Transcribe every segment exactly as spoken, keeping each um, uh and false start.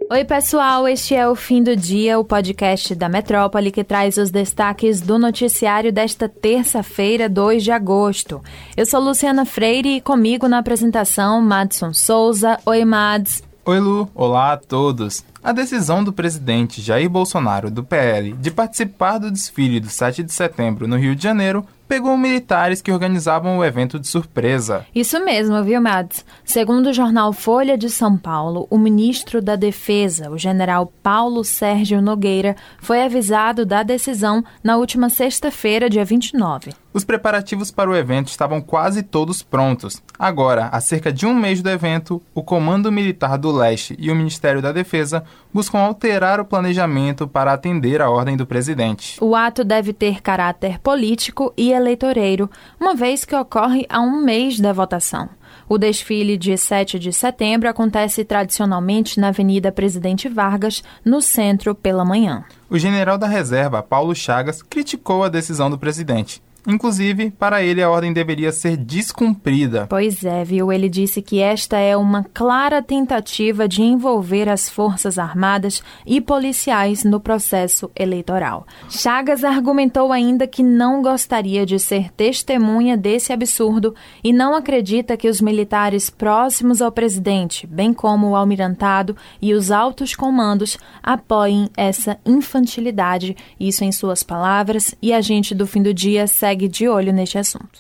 Oi pessoal, este é o Fim do Dia, o podcast da Metrópole que traz os destaques do noticiário desta terça-feira, dois de agosto. Eu sou Luciana Freire e comigo na apresentação, Madson Souza. Oi Mads. Oi Lu, olá a todos. A decisão do presidente Jair Bolsonaro, do P L, de participar do desfile do sete de setembro no Rio de Janeiro pegou militares que organizavam o evento de surpresa. Isso mesmo, viu, Mads? Segundo o jornal Folha de São Paulo, o ministro da Defesa, o general Paulo Sérgio Nogueira, foi avisado da decisão na última sexta-feira, dia vinte e nove. Os preparativos para o evento estavam quase todos prontos. Agora, há cerca de um mês do evento, o Comando Militar do Leste e o Ministério da Defesa buscam alterar o planejamento para atender à ordem do presidente. O ato deve ter caráter político e eleitoreiro, uma vez que ocorre há um mês da votação. O desfile de sete de setembro acontece tradicionalmente na Avenida Presidente Vargas, no centro, pela manhã. O general da reserva, Paulo Chagas, criticou a decisão do presidente. Inclusive, para ele, a ordem deveria ser descumprida. Pois é, viu? Ele disse que esta é uma clara tentativa de envolver as Forças Armadas e policiais no processo eleitoral. Chagas argumentou ainda que não gostaria de ser testemunha desse absurdo e não acredita que os militares próximos ao presidente, bem como o almirantado e os altos comandos, apoiem essa infantilidade. Isso em suas palavras, e a gente do Fim do Dia segue de olho neste assunto.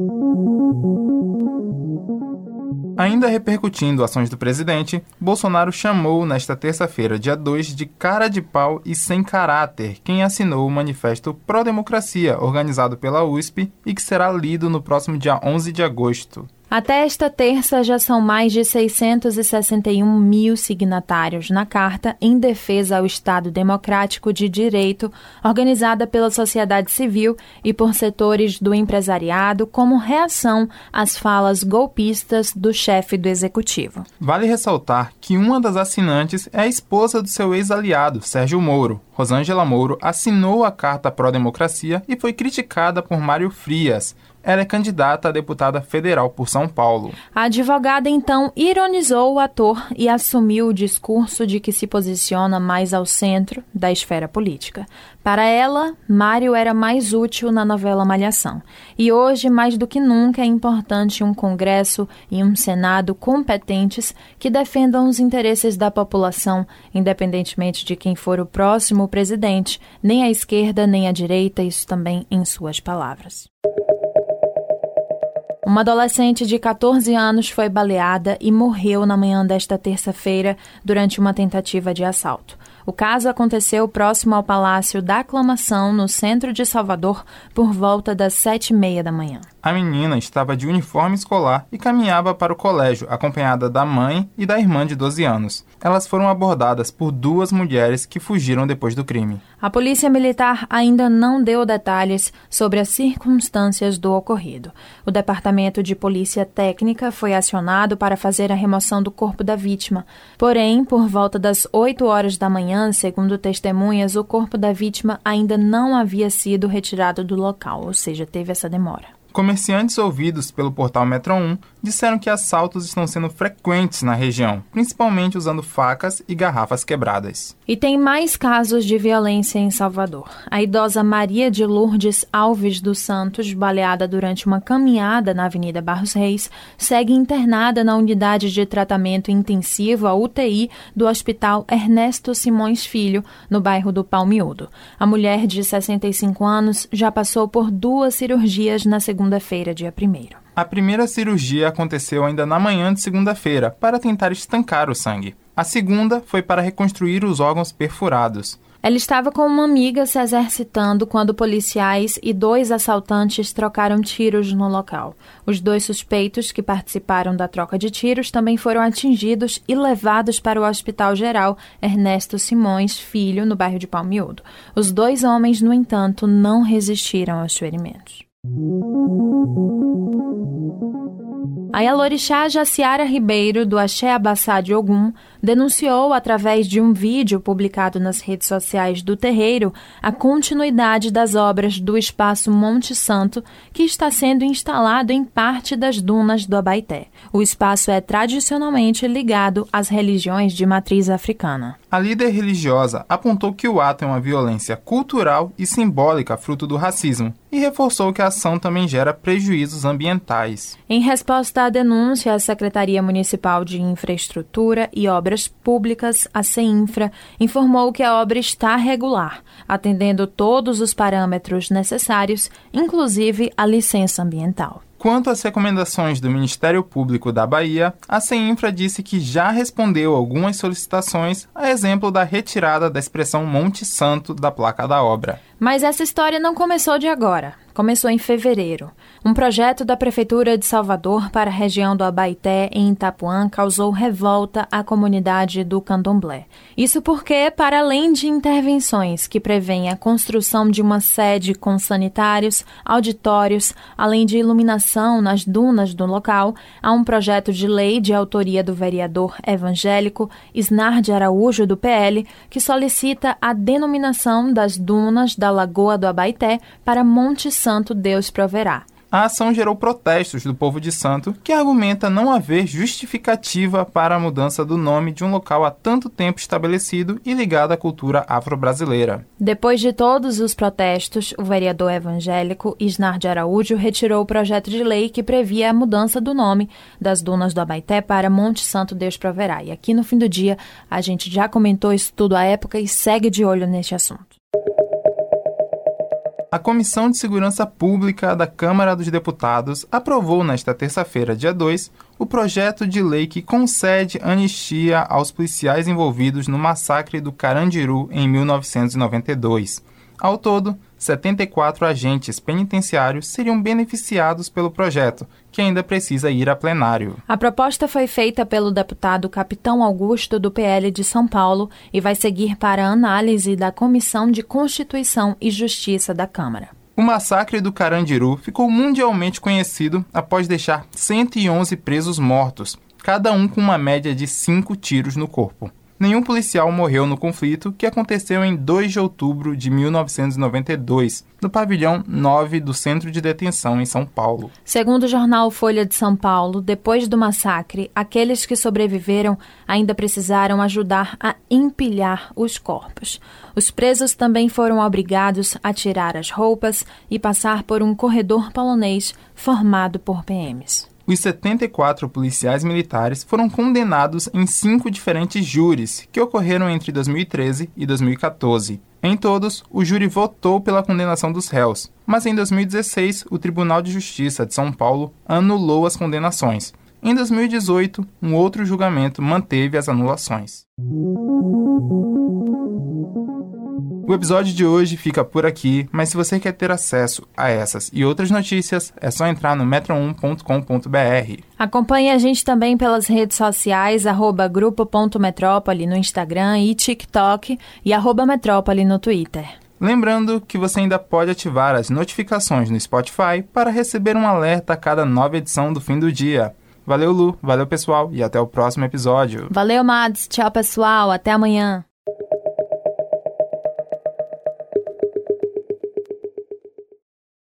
Ainda repercutindo ações do presidente, Bolsonaro chamou nesta terça-feira, dia dois, de cara de pau e sem caráter quem assinou o Manifesto Pró-Democracia, organizado pela U S P e que será lido no próximo dia onze de agosto. Até esta terça já são mais de seiscentos e sessenta e um mil signatários na Carta em Defesa ao Estado Democrático de Direito, organizada pela sociedade civil e por setores do empresariado como reação às falas golpistas do chefe do Executivo. Vale ressaltar que uma das assinantes é a esposa do seu ex-aliado, Sérgio Moro. Rosângela Moro assinou a Carta Pró-Democracia e foi criticada por Mário Frias. Ela é candidata a deputada federal por São Paulo. A advogada, então, ironizou o ator e assumiu o discurso de que se posiciona mais ao centro da esfera política. Para ela, Mário era mais útil na novela Malhação. E hoje, mais do que nunca, é importante um Congresso e um Senado competentes que defendam os interesses da população, independentemente de quem for o próximo presidente, nem a esquerda nem a direita, isso também em suas palavras. Uma adolescente de catorze anos foi baleada e morreu na manhã desta terça-feira durante uma tentativa de assalto. O caso aconteceu próximo ao Palácio da Aclamação, no centro de Salvador, por volta das sete e meia da manhã. A menina estava de uniforme escolar e caminhava para o colégio, acompanhada da mãe e da irmã de doze anos. Elas foram abordadas por duas mulheres que fugiram depois do crime. A Polícia Militar ainda não deu detalhes sobre as circunstâncias do ocorrido. O Departamento de Polícia Técnica foi acionado para fazer a remoção do corpo da vítima. Porém, por volta das oito horas da manhã, segundo testemunhas, o corpo da vítima ainda não havia sido retirado do local, ou seja, teve essa demora. Comerciantes ouvidos pelo portal Metro um disseram que assaltos estão sendo frequentes na região, principalmente usando facas e garrafas quebradas. E tem mais casos de violência em Salvador. A idosa Maria de Lourdes Alves dos Santos, baleada durante uma caminhada na Avenida Barros Reis, segue internada na unidade de tratamento intensivo, a U T I, do Hospital Ernesto Simões Filho, no bairro do Palmiúdo. A mulher de sessenta e cinco anos já passou por duas cirurgias na segunda-feira, dia primeiro. A primeira cirurgia aconteceu ainda na manhã de segunda-feira, para tentar estancar o sangue. A segunda foi para reconstruir os órgãos perfurados. Ela estava com uma amiga se exercitando quando policiais e dois assaltantes trocaram tiros no local. Os dois suspeitos que participaram da troca de tiros também foram atingidos e levados para o Hospital Geral Ernesto Simões Filho, no bairro de Palmiúdo. Os dois homens, no entanto, não resistiram aos ferimentos. A Yalorixá Jaciara Ribeiro, do Axé Abassá de Ogum, denunciou, através de um vídeo publicado nas redes sociais do terreiro, a continuidade das obras do Espaço Monte Santo, que está sendo instalado em parte das dunas do Abaeté. O espaço é tradicionalmente ligado às religiões de matriz africana. A líder religiosa apontou que o ato é uma violência cultural e simbólica fruto do racismo e reforçou que a ação também gera prejuízos ambientais. Em resposta à denúncia, a Secretaria Municipal de Infraestrutura e Obras Públicas, a CEINFRA, informou que a obra está regular, atendendo todos os parâmetros necessários, inclusive a licença ambiental. Quanto às recomendações do Ministério Público da Bahia, a CEINFRA disse que já respondeu algumas solicitações, a exemplo da retirada da expressão Monte Santo da placa da obra. Mas essa história não começou de agora. Começou em fevereiro. Um projeto da Prefeitura de Salvador para a região do Abaeté, em Itapuã, causou revolta à comunidade do Candomblé. Isso porque, para além de intervenções que prevêem a construção de uma sede com sanitários, auditórios, além de iluminação nas dunas do local, há um projeto de lei de autoria do vereador evangélico Isnar de Araújo, do P L, que solicita a denominação das dunas da Lagoa do Abaeté para Monte Santo Deus Proverá. A ação gerou protestos do povo de Santo, que argumenta não haver justificativa para a mudança do nome de um local há tanto tempo estabelecido e ligado à cultura afro-brasileira. Depois de todos os protestos, o vereador evangélico Isnar de Araújo retirou o projeto de lei que previa a mudança do nome das dunas do Abaeté para Monte Santo Deus Proverá. E aqui no Fim do Dia, a gente já comentou isso tudo à época e segue de olho neste assunto. A Comissão de Segurança Pública da Câmara dos Deputados aprovou nesta terça-feira, dia dois, o projeto de lei que concede anistia aos policiais envolvidos no massacre do Carandiru em mil novecentos e noventa e dois. Ao todo, setenta e quatro agentes penitenciários seriam beneficiados pelo projeto, que ainda precisa ir a plenário. A proposta foi feita pelo deputado Capitão Augusto, do P L de São Paulo, e vai seguir para a análise da Comissão de Constituição e Justiça da Câmara. O massacre do Carandiru ficou mundialmente conhecido após deixar cento e onze presos mortos, cada um com uma média de cinco tiros no corpo. Nenhum policial morreu no conflito, que aconteceu em dois de outubro de mil novecentos e noventa e dois, no pavilhão nove do Centro de Detenção em São Paulo. Segundo o jornal Folha de São Paulo, depois do massacre, aqueles que sobreviveram ainda precisaram ajudar a empilhar os corpos. Os presos também foram obrigados a tirar as roupas e passar por um corredor polonês formado por P Ms. Os setenta e quatro policiais militares foram condenados em cinco diferentes júris, que ocorreram entre dois mil e treze e dois mil e quatorze. Em todos, o júri votou pela condenação dos réus, mas em dois mil e dezesseis, o Tribunal de Justiça de São Paulo anulou as condenações. Em dois mil e dezoito, um outro julgamento manteve as anulações. O episódio de hoje fica por aqui, mas se você quer ter acesso a essas e outras notícias, é só entrar no metro um ponto com ponto b r. Acompanhe a gente também pelas redes sociais, arroba grupo.metrópole no Instagram e TikTok e arroba metrópole no Twitter. Lembrando que você ainda pode ativar as notificações no Spotify para receber um alerta a cada nova edição do Fim do Dia. Valeu, Lu, valeu pessoal e até o próximo episódio. Valeu, Mads, tchau pessoal, até amanhã.